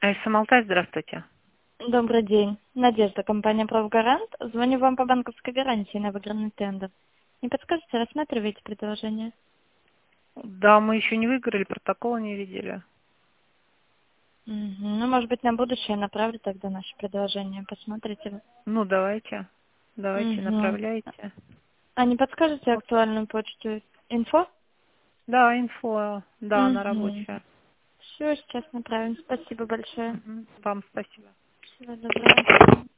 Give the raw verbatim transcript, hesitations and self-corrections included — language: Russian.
Самалтай, здравствуйте. Добрый день. Надежда, компания «Правгарант». Звоню вам по банковской гарантии на выигранный тендер. Не подскажете, рассматриваете предложение? Да, мы еще не выиграли, протокола не видели. Мгм. Ну, может быть, на будущее направлю тогда наше предложение. Посмотрите. Ну, давайте. Давайте, Мгм. направляйте. А не подскажете Вот. актуальную почту? Инфо? Да, инфо, да, она Угу. рабочая. Все, сейчас направим. Спасибо большое. Мгм. Вам спасибо. Всего доброго.